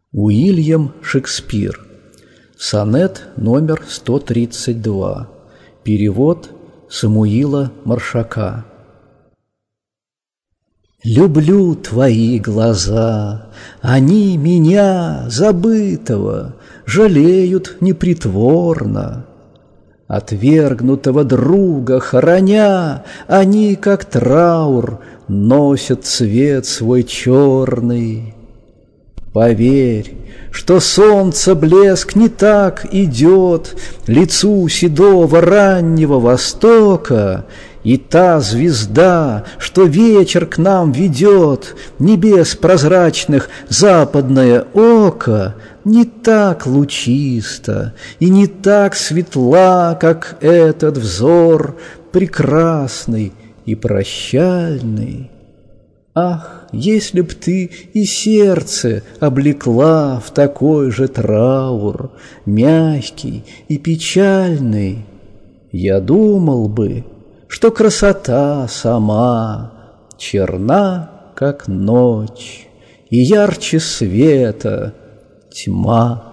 Уильям Шекспир. Сонет номер 132. Перевод Самуила Маршака. Люблю твои глаза, они меня, забытого, жалеют непритворно. Отвергнутого друга хороня, они, как траур, носят цвет свой черный. Поверь, что солнце блеск не так идет лицу седого раннего востока, и та звезда, что вечер к нам ведет, небес прозрачных западное око, не так лучиста и не так светла, как этот взор прекрасный и прощальный. Ах, если б ты и сердце облекла в такой же траур, мягкий и печальный, я думал бы, что красота сама черна, как ночь, и ярче света тьма.